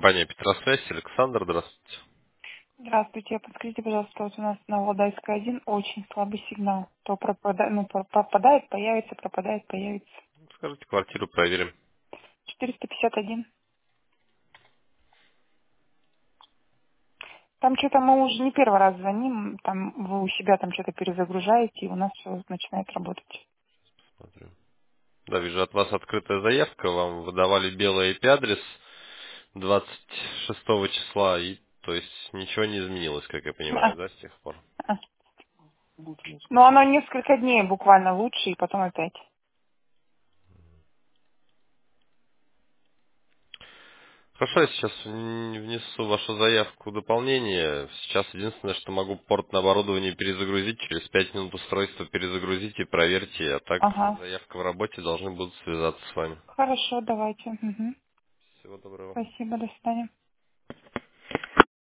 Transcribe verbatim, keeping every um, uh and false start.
компания Петросвязь, Александр, здравствуйте. Здравствуйте. Подскажите, пожалуйста, вот у нас на Владайской один очень слабый сигнал. То пропадает, ну, про- пропадает, появится, пропадает, появится. Скажите, квартиру проверим. четыреста пятьдесят один. Там что-то мы уже не первый раз звоним, там вы у себя там что-то перезагружаете, и у нас все начинает работать. Смотрю. Да, вижу, от вас открытая заявка, вам выдавали белый I P-адрес двадцать шестого числа, и то есть ничего не изменилось, как я А, понимаю, да, с тех пор? а. Но оно несколько дней буквально лучше, и потом опять. Хорошо, я сейчас м, внесу вашу заявку в дополнение. Сейчас единственное, что могу порт на оборудование перезагрузить, через пять минут устройство перезагрузите, проверьте, а так Ага. заявка в работе, должны будут связаться с вами. Хорошо, давайте. Мгм. Всего доброго. Спасибо, до свидания.